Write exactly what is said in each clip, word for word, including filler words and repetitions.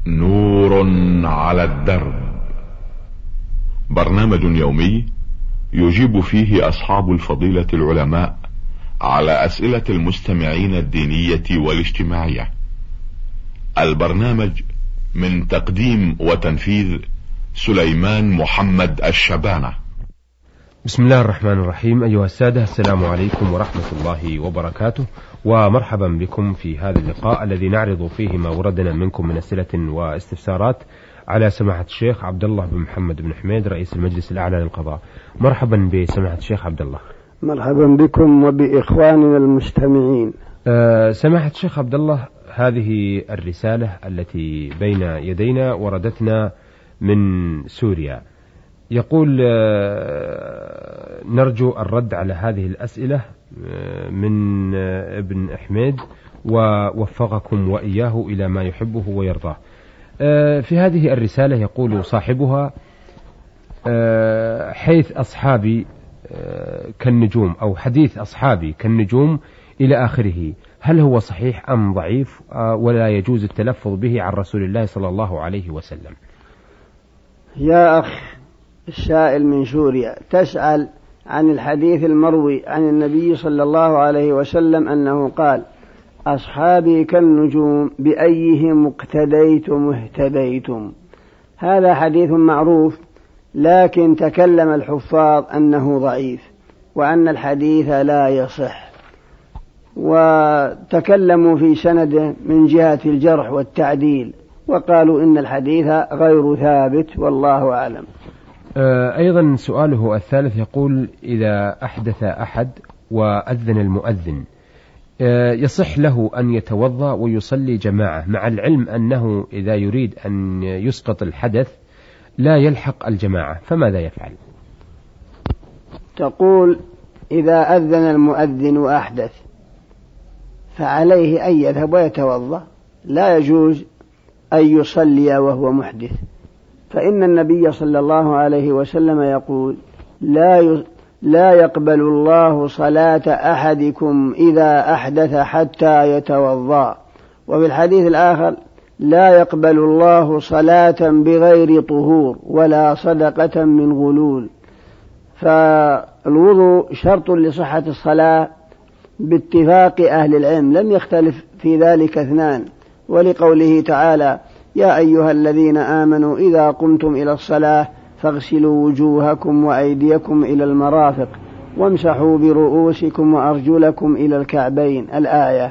نور على الدرب، برنامج يومي يجيب فيه أصحاب الفضيلة العلماء على أسئلة المستمعين الدينية والاجتماعية. البرنامج من تقديم وتنفيذ سليمان محمد الشبانة. بسم الله الرحمن الرحيم. أيها السادة، السلام عليكم ورحمة الله وبركاته، ومرحبا بكم في هذا اللقاء الذي نعرض فيه ما وردنا منكم من أسئلة واستفسارات على سماحة الشيخ عبد الله بن محمد بن حميد رئيس المجلس الأعلى للقضاء. مرحبا بسماحة الشيخ عبد الله. مرحبا بكم وبإخواننا المستمعين. أه سماحة الشيخ عبد الله، هذه الرسالة التي بين يدينا وردتنا من سوريا. يقول أه نرجو الرد على هذه الأسئلة أه من أه ابن حميد، ووفقكم وإياه إلى ما يحبه ويرضاه. أه في هذه الرسالة يقول صاحبها: أه حيث أصحابي أه كالنجوم، أو حديث أصحابي كالنجوم إلى آخره، هل هو صحيح أم ضعيف أه ولا يجوز التلفظ به عن رسول الله صلى الله عليه وسلم؟ يا أخ السائل من سوريا، تسأل عن الحديث المروي عن النبي صلى الله عليه وسلم أنه قال: أصحابي كالنجوم بأيهم اقتديتم اهتديتم. هذا حديث معروف، لكن تكلم الحفاظ أنه ضعيف وأن الحديث لا يصح، وتكلموا في سنده من جهة الجرح والتعديل، وقالوا إن الحديث غير ثابت، والله أعلم. أيضا سؤاله الثالث يقول: إذا أحدث أحد وأذن المؤذن يصح له أن يتوضأ ويصلي جماعة، مع العلم أنه إذا يريد أن يسقط الحدث لا يلحق الجماعة، فماذا يفعل؟ تقول: إذا أذن المؤذن وأحدث فعليه أن يذهب ويتوضأ، لا يجوز أن يصلي وهو محدث، فإن النبي صلى الله عليه وسلم يقول: لا لا يقبل الله صلاة أحدكم إذا أحدث حتى يتوضأ. وفي الحديث الآخر: لا يقبل الله صلاة بغير طهور ولا صدقة من غلول. فالوضوء شرط لصحة الصلاة باتفاق أهل العلم، لم يختلف في ذلك اثنان، ولقوله تعالى: يا أيها الذين آمنوا إذا قمتم إلى الصلاة فاغسلوا وجوهكم وأيديكم إلى المرافق وامسحوا برؤوسكم وأرجلكم إلى الكعبين، الآية.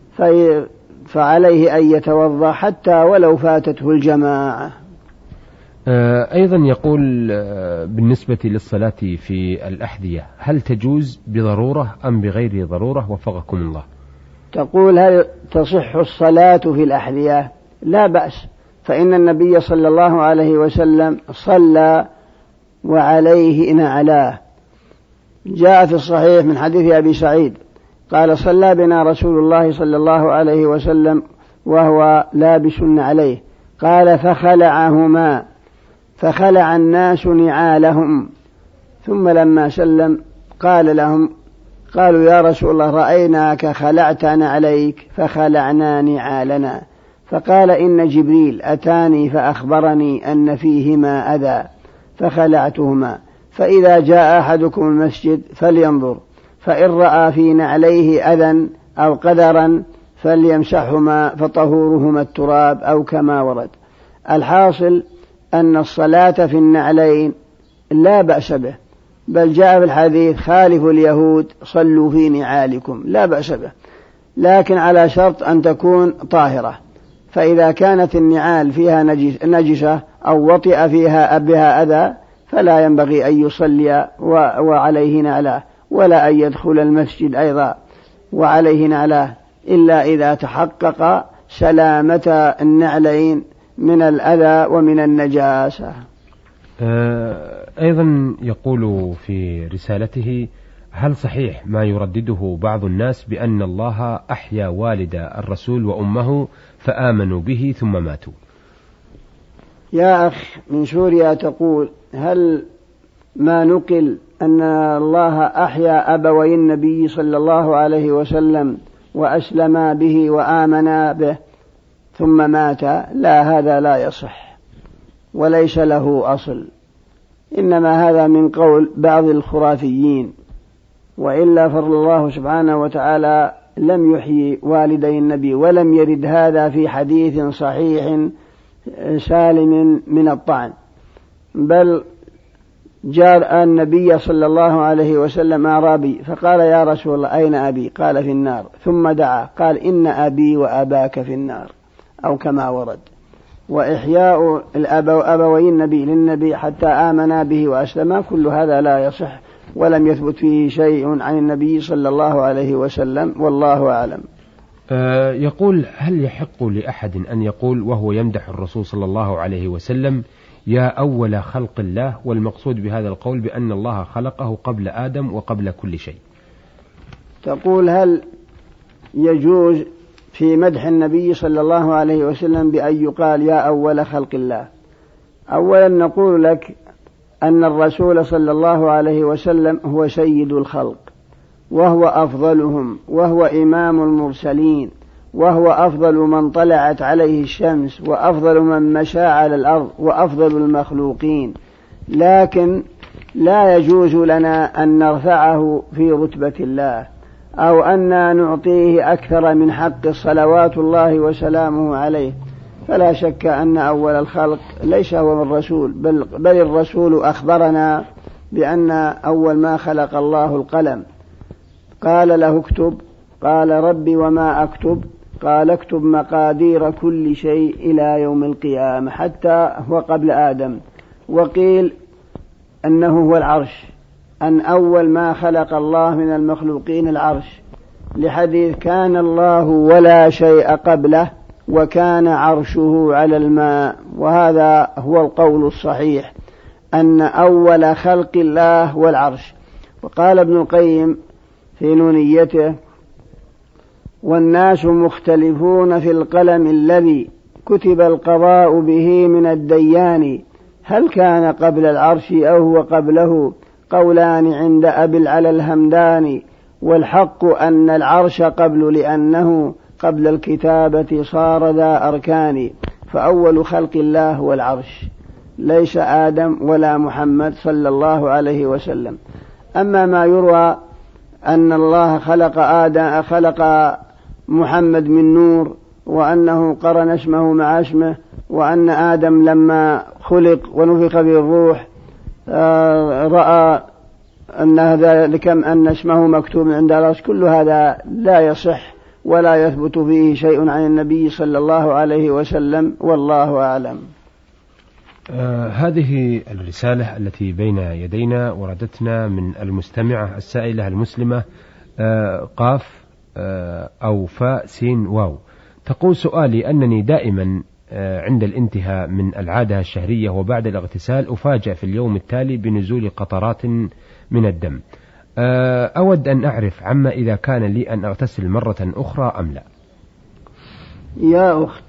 فعليه أن يتوضأ حتى ولو فاتته الجماعة. أيضا يقول: بالنسبة للصلاة في الأحذية، هل تجوز بضرورة أم بغير ضرورة؟ وفقكم الله. تقول: هل تصح الصلاة في الأحذية؟ لا بأس، فإن النبي صلى الله عليه وسلم صلى وعليه نعلاه. جاء في الصحيح من حديث أبي سعيد قال: صلى بنا رسول الله صلى الله عليه وسلم وهو لابس عليه، قال: فخلعهما فخلع الناس نعالهم، ثم لما سلم قال لهم قالوا: يا رسول الله، رأيناك خلعتنا عليك فخلعنا نعالنا. فقال: إن جبريل أتاني فأخبرني أن فيهما أذى فخلعتهما، فإذا جاء أحدكم المسجد فلينظر، فإن رأى في نعليه أذى أو قدرا فليمسحهما فطهورهما التراب، أو كما ورد. الحاصل أن الصلاة في النعلين لا بأس به، بل جاء في الحديث: خالفوا اليهود صلوا في نعالكم، لا بأس به، لكن على شرط أن تكون طاهرة. فإذا كانت النعال فيها نجسة أو وطئ فيها بها أذى فلا ينبغي أن يصلي وعليه نعلاه، ولا أن يدخل المسجد أيضا وعليه نعلاه، إلا إذا تحقق سلامة النعلين من الأذى ومن النجاسة. أيضا يقول في رسالته: هل صحيح ما يردده بعض الناس بأن الله أحيا والد الرسول وأمه فآمنوا به ثم ماتوا؟ يا أخ من سوريا، تقول: هل ما نقل أن الله أحيا أبوي النبي صلى الله عليه وسلم وأسلما به وآمنا به ثم مات، لا، هذا لا يصح وليس له أصل، إنما هذا من قول بعض الخرافيين، وإلا فالله سبحانه وتعالى لم يحيي والدي النبي، ولم يرد هذا في حديث صحيح سالم من الطعن، بل جاء النبي صلى الله عليه وسلم أعرابي فقال: يا رسول الله أين أبي؟ قال: في النار. ثم دعا قال: إن أبي وأباك في النار، أو كما ورد. وإحياء الأبوين النبي للنبي حتى آمنا به وأسلما، كل هذا لا يصح ولم يثبت فيه شيء عن النبي صلى الله عليه وسلم، والله أعلم. أه يقول: هل يحق لأحد أن يقول وهو يمدح الرسول صلى الله عليه وسلم: يا أول خلق الله، والمقصود بهذا القول بأن الله خلقه قبل آدم وقبل كل شيء؟ تقول: هل يجوز في مدح النبي صلى الله عليه وسلم بأن يقال يا أول خلق الله؟ أولا نقول لك أن الرسول صلى الله عليه وسلم هو سيد الخلق، وهو أفضلهم، وهو إمام المرسلين، وهو أفضل من طلعت عليه الشمس، وأفضل من مشى على الأرض، وأفضل المخلوقين، لكن لا يجوز لنا أن نرفعه في رتبة الله، أو أن نعطيه أكثر من حق صلوات الله وسلامه عليه. فلا شك أن أول الخلق ليس هو الرسول، بل, بل الرسول أخبرنا بأن أول ما خلق الله القلم، قال له اكتب، قال: ربي وما أكتب؟ قال: اكتب مقادير كل شيء إلى يوم القيامة، حتى هو قبل آدم. وقيل أنه هو العرش، أن أول ما خلق الله من المخلوقين العرش، لحديث: كان الله ولا شيء قبله وكان عرشه على الماء. وهذا هو القول الصحيح، أن أول خلق الله والعرش. وقال ابن القيم في نونيته: والناس مختلفون في القلم الذي كتب القضاء به من الديان، هل كان قبل العرش أو هو قبله؟ قولان عند أبي العلا الهمداني، والحق أن العرش قبل، لأنه قبل الكتابة صار ذا أركان. فأول خلق الله هو العرش، ليس آدم ولا محمد صلى الله عليه وسلم. أما ما يروى أن الله خلق آدم خلق محمد من نور، وأنه قرن اسمه مع اسمه، وأن آدم لما خلق ونفخ به الروح رأى أن ذلك أن اسمه مكتوب عند العرش، كل هذا لا يصح ولا يثبت فيه شيء عن النبي صلى الله عليه وسلم، والله أعلم. آه هذه الرسالة التي بين يدينا وردتنا من المستمعة السائلة المسلمة آه قاف آه أو فاء سين واو، تقول: سؤالي أنني دائما آه عند الانتهاء من العادة الشهرية وبعد الاغتسال أفاجأ في اليوم التالي بنزول قطرات من الدم، آه أود أن أعرف عما إذا كان لي أن أغتسل مرة أخرى أم لا. يا أخت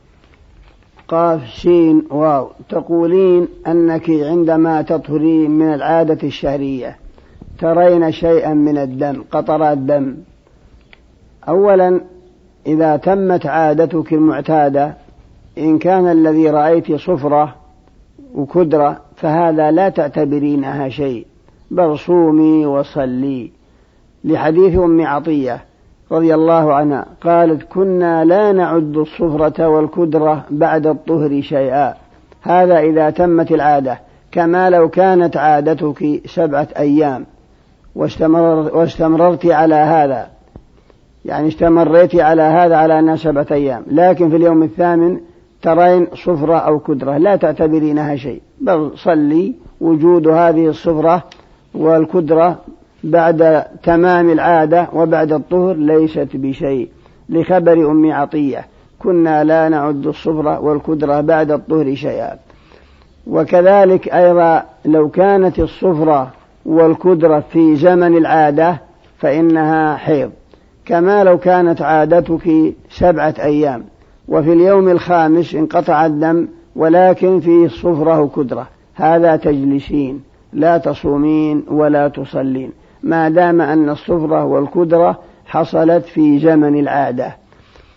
قاف سين واو، تقولين أنك عندما تطهرين من العادة الشهرية ترين شيئا من الدم، قطرات دم. أولا إذا تمت عادتك المعتادة، إن كان الذي رأيت صفرة وكدرة فهذا لا تعتبرينها شيء، بل صومي وصلي، لحديث أم عطية رضي الله عنها قالت: كنا لا نعد الصفرة والكدرة بعد الطهر شيئا. هذا إذا تمت العادة، كما لو كانت عادتك سبعة أيام واستمررت, واستمررت على هذا، يعني استمريت على هذا على أنها سبعة أيام، لكن في اليوم الثامن ترين صفرة أو كدرة لا تعتبرينها شيء، بل صلي. وجود هذه الصفرة والكدرة بعد تمام العادة وبعد الطهر ليست بشيء، لخبر أم عطية: كنا لا نعد الصفرة والكدرة بعد الطهر شيئا. وكذلك أيضا لو كانت الصفرة والكدرة في زمن العادة فإنها حيض، كما لو كانت عادتك سبعة أيام وفي اليوم الخامس انقطع الدم ولكن فيه صفرة وكدرة، هذا تجلسين لا تصومين ولا تصلين، ما دام أن الصفرة والكدرة حصلت في زمن العادة.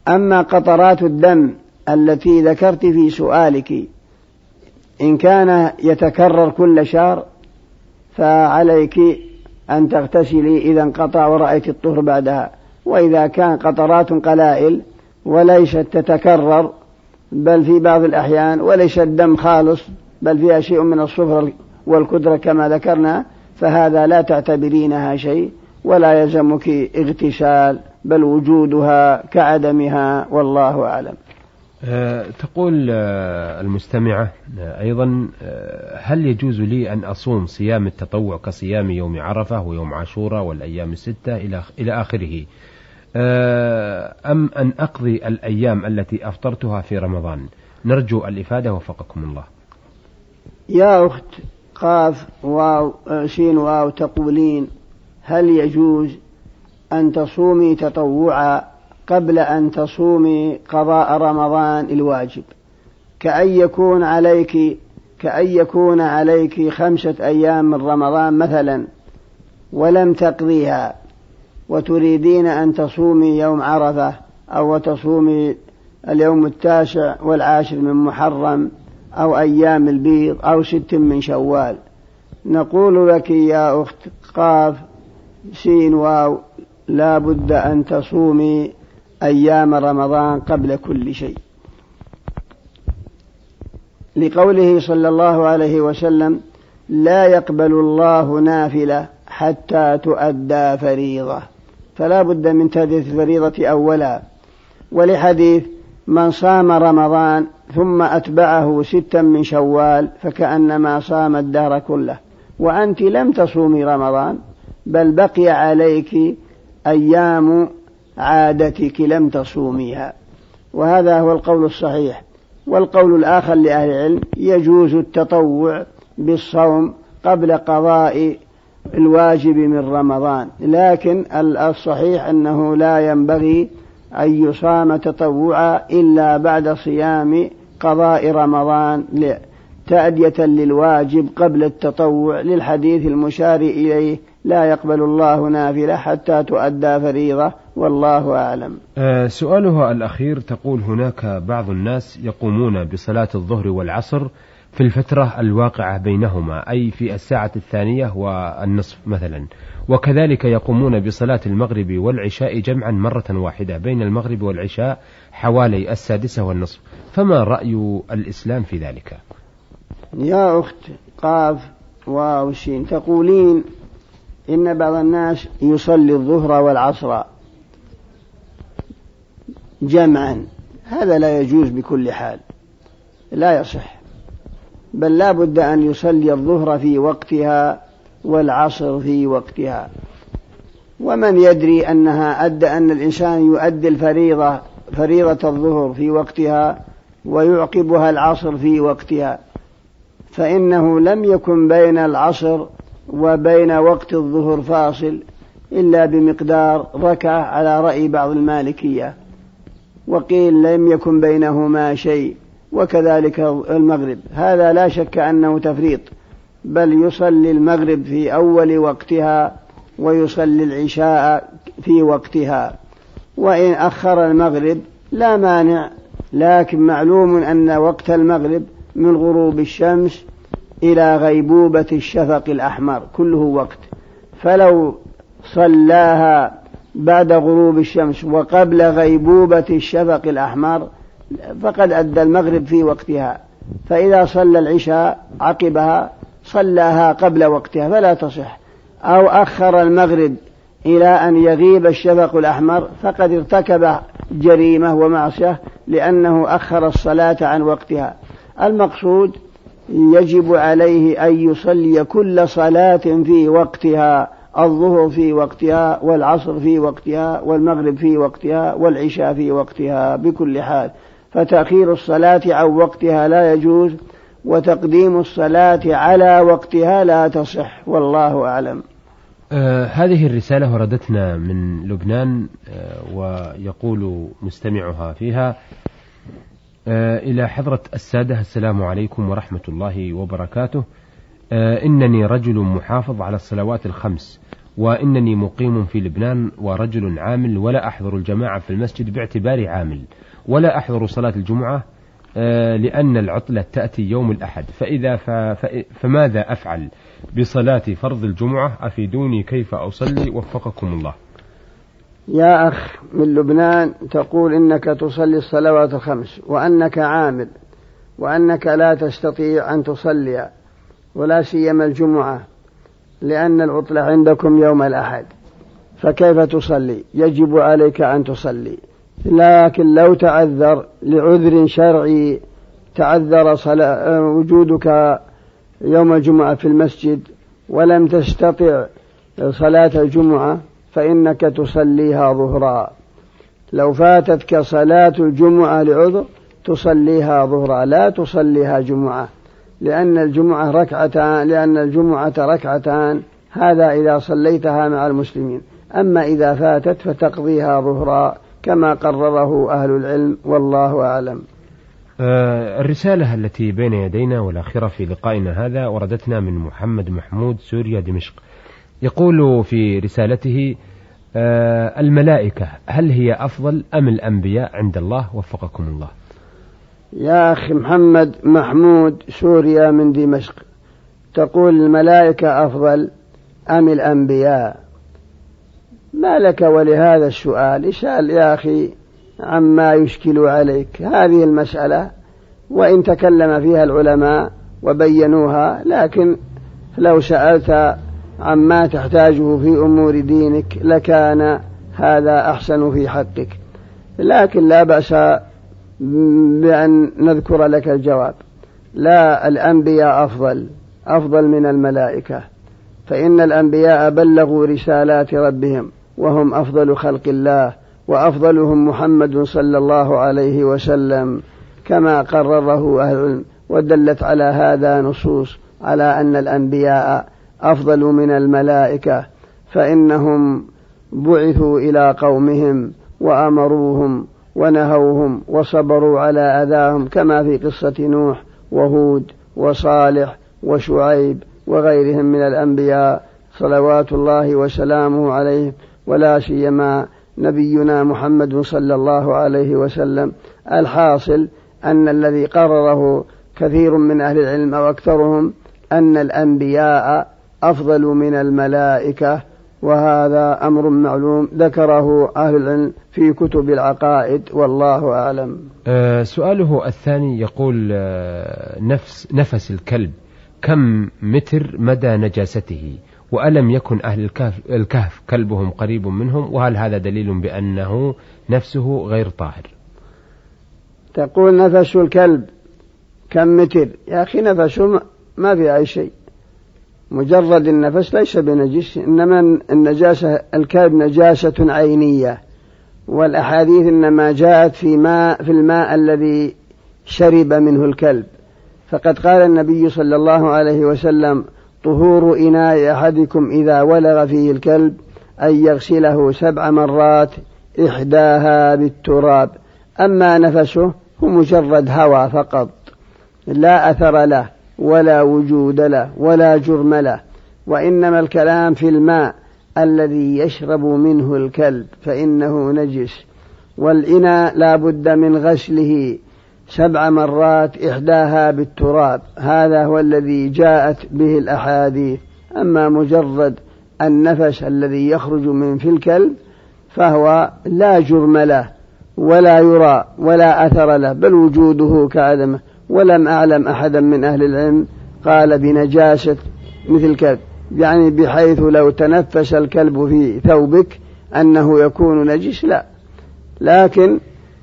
أما قطرات الدم التي ذكرت في سؤالك إن كان يتكرر كل شهر فعليك أن تغتسلي إذا انقطع ورأيت الطهر بعدها. وإذا كان قطرات قلائل وليست تتكرر بل في بعض الأحيان وليس الدم خالص بل فيها شيء من الصفر والكدرة كما ذكرنا فهذا لا تعتبرينها شيء ولا يلزمك اغتسال بل وجودها كعدمها والله أعلم. أه تقول أه المستمعة أه أيضا أه هل يجوز لي أن أصوم صيام التطوع كصيام يوم عرفة ويوم عاشوراء والأيام الستة إلى إلى آخره أه أم أن أقضي الأيام التي أفطرتها في رمضان؟ نرجو الإفادة وفقكم الله. يا أخت قاف واو سين واو تقولين هل يجوز أن تصومي تطوعا قبل أن تصومي قضاء رمضان الواجب كأن يكون عليك كأن يكون عليك خمسة أيام من رمضان مثلا ولم تقضيها وتريدين أن تصومي يوم عرفة أو تصومي اليوم التاسع والعاشر من محرم أو أيام البيض أو ست من شوال؟ نقول لك يا أخت قاف سين واو لا بد أن تصومي أيام رمضان قبل كل شيء لقوله صلى الله عليه وسلم لا يقبل الله نافلة حتى تؤدى فريضة، فلا بد من تأدية الفريضة أولا. ولحديث من صام رمضان ثم أتبعه ستا من شوال فكأنما صام الدهر كله، وأنت لم تصومي رمضان بل بقي عليك أيام عادتك لم تصوميها، وهذا هو القول الصحيح. والقول الآخر لأهل العلم يجوز التطوع بالصوم قبل قضاء الواجب من رمضان، لكن الصحيح أنه لا ينبغي أن يصام تطوعا إلا بعد صيام قضاء رمضان تأدية للواجب قبل التطوع، للحديث المشار إليه لا يقبل الله نافلة حتى تؤدى فريضة والله أعلم. أه سؤالها الأخير تقول هناك بعض الناس يقومون بصلاة الظهر والعصر في الفترة الواقعة بينهما أي في الساعة الثانية والنصف مثلا، وكذلك يقومون بصلاة المغرب والعشاء جمعا مرة واحدة بين المغرب والعشاء حوالي السادسة والنصف، فما رأي الإسلام في ذلك؟ يا أخت قاف واو شين تقولين إن بعض الناس يصلي الظهر والعصر جمعا، هذا لا يجوز بكل حال، لا يصح، بل لا بد أن يصلي الظهر في وقتها والعصر في وقتها. ومن يدري أنها أدى أن الإنسان يؤدي الفريضة فريضة الظهر في وقتها ويعقبها العصر في وقتها، فإنه لم يكن بين العصر وبين وقت الظهر فاصل إلا بمقدار ركعة على رأي بعض المالكية، وقيل لم يكن بينهما شيء، وكذلك المغرب، هذا لا شك أنه تفريط، بل يصلي المغرب في أول وقتها ويصلي العشاء في وقتها، وإن أخر المغرب لا مانع، لكن معلوم أن وقت المغرب من غروب الشمس إلى غيبوبة الشفق الأحمر كله وقت، فلو صلاها بعد غروب الشمس وقبل غيبوبة الشفق الأحمر فقد أدى المغرب في وقتها، فإذا صلى العشاء عقبها صلاها قبل وقتها فلا تصح، أو أخر المغرب إلى أن يغيب الشفق الأحمر فقد ارتكب جريمة ومعصية لأنه أخر الصلاة عن وقتها. المقصود يجب عليه أن يصلي كل صلاة في وقتها، الظهر في وقتها والعصر في وقتها والمغرب في وقتها والعشاء في وقتها بكل حال، فتأخير الصلاة عن وقتها لا يجوز، وتقديم الصلاة على وقتها لا تصح والله أعلم. آه هذه الرسالة وردتنا من لبنان، آه ويقول مستمعها فيها: آه إلى حضرة السادة، السلام عليكم ورحمة الله وبركاته. آه إنني رجل محافظ على الصلوات الخمس، وإنني مقيم في لبنان ورجل عامل، ولا أحضر الجماعة في المسجد باعتباري عامل، ولا أحضر صلاة الجمعة لأن العطلة تأتي يوم الأحد، فإذا فماذا أفعل بصلاة فرض الجمعة؟ أفيدوني كيف أصلي وفقكم الله. يا أخ من لبنان، تقول إنك تصلي الصلوات الخمس وأنك عامل وأنك لا تستطيع أن تصلي ولا سيما الجمعة لأن العطلة عندكم يوم الأحد، فكيف تصلي؟ يجب عليك أن تصلي، لكن لو تعذر لعذر شرعي، تعذر وجودك يوم الجمعة في المسجد ولم تستطع صلاة الجمعة فإنك تصليها ظهرا. لو فاتتك صلاة الجمعة لعذر تصليها ظهرا لا تصليها جمعة، لأن الجمعة ركعتان لأن الجمعة ركعتان، هذا إذا صليتها مع المسلمين. أما إذا فاتت فتقضيها ظهرا كما قرره أهل العلم، والله أعلم. آه الرسالة التي بين يدينا والأخيرة في لقائنا هذا وردتنا من محمد محمود، سوريا، دمشق. يقول في رسالته: آه الملائكة هل هي أفضل أم الأنبياء عند الله؟ وفقكم الله. يا أخي محمد محمود، سوريا من دمشق، تقول الملائكة أفضل أم الأنبياء؟ ما لك ولهذا السؤال؟ اسأل يا أخي عما يشكل عليك. هذه المسألة وإن تكلم فيها العلماء وبينوها، لكن لو سألت عما تحتاجه في أمور دينك لكان هذا أحسن في حقك، لكن لا بأس بأن نذكر لك الجواب. لا، الأنبياء أفضل أفضل من الملائكة، فإن الأنبياء بلغوا رسالات ربهم وهم أفضل خلق الله، وأفضلهم محمد صلى الله عليه وسلم كما قرره أهل العلم، ودلت على هذا نصوص على أن الأنبياء أفضل من الملائكة، فإنهم بعثوا إلى قومهم وأمروهم ونهوهم وصبروا على أذاهم، كما في قصة نوح وهود وصالح وشعيب وغيرهم من الأنبياء صلوات الله وسلامه عليه، ولا سيما نبينا محمد صلى الله عليه وسلم. الحاصل أن الذي قرره كثير من أهل العلم أو أكثرهم أن الأنبياء أفضل من الملائكة، وهذا أمر معلوم ذكره أهل العلم في كتب العقائد، والله أعلم. أه سؤاله الثاني يقول: أه نفس نفس الكلب كم متر مدى نجاسته؟ وألم يكن أهل الكهف, الكهف كلبهم قريب منهم؟ وهل هذا دليل بأنه نفسه غير طاهر؟ تقول نفس الكلب كم متر؟ يا أخي نفسه ما في أي شيء، مجرد النفس ليس بنجس، إنما النجاسة الكلب نجاسة عينية، والأحاديث إنما جاءت في ماء في الماء الذي شرب منه الكلب، فقد قال النبي صلى الله عليه وسلم: طهور إناء أحدكم إذا ولغ فيه الكلب أن يغسله سبع مرات إحداها بالتراب. أما نفسه هو مجرد هوى فقط، لا أثر له ولا وجود له ولا جرم له، وإنما الكلام في الماء الذي يشرب منه الكلب فإنه نجس، والإناء لا بد من غسله سبع مرات إحداها بالتراب، هذا هو الذي جاءت به الأحاديث. أما مجرد النفس الذي يخرج من في الكلب فهو لا جرم له ولا يرى ولا أثر له، بل وجوده كعدمه، ولم أعلم أحدا من أهل العلم قال بنجاسة مثل الكلب، يعني بحيث لو تنفس الكلب في ثوبك أنه يكون نجس، لا. لكن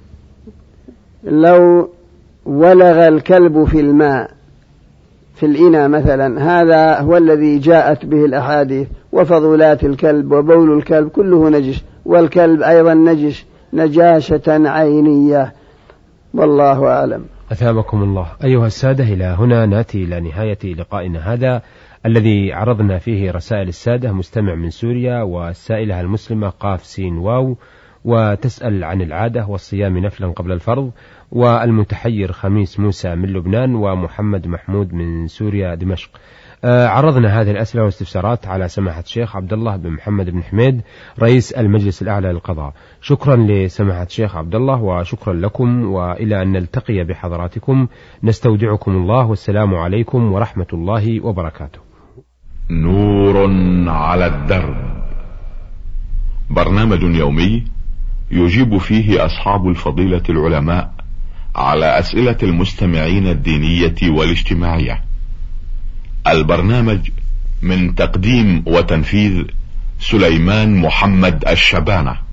لو ولغ الكلب في الماء في الإناء مثلا، هذا هو الذي جاءت به الأحاديث، وفضلات الكلب وبول الكلب كله نجس، والكلب أيضا نجس نجاسة عينية، والله أعلم. أثابكم الله. أيها السادة، إلى هنا نأتي إلى نهاية لقائنا هذا الذي عرضنا فيه رسائل السادة مستمع من سوريا، والسائلة المسلمة قاف سين واو، وتسأل عن العادة والصيام نفلا قبل الفرض، والمتحير خميس موسى من لبنان، ومحمد محمود من سوريا دمشق. عرضنا هذه الأسئلة والاستفسارات على سماحة الشيخ عبد الله بن محمد بن حميد رئيس المجلس الأعلى للقضاء. شكرا لسماحة الشيخ عبد الله وشكرا لكم، وإلى أن نلتقي بحضراتكم نستودعكم الله، والسلام عليكم ورحمة الله وبركاته. نور على الدرب، برنامج يومي يجيب فيه أصحاب الفضيلة العلماء على أسئلة المستمعين الدينية والاجتماعية. البرنامج من تقديم وتنفيذ سليمان محمد الشبانة.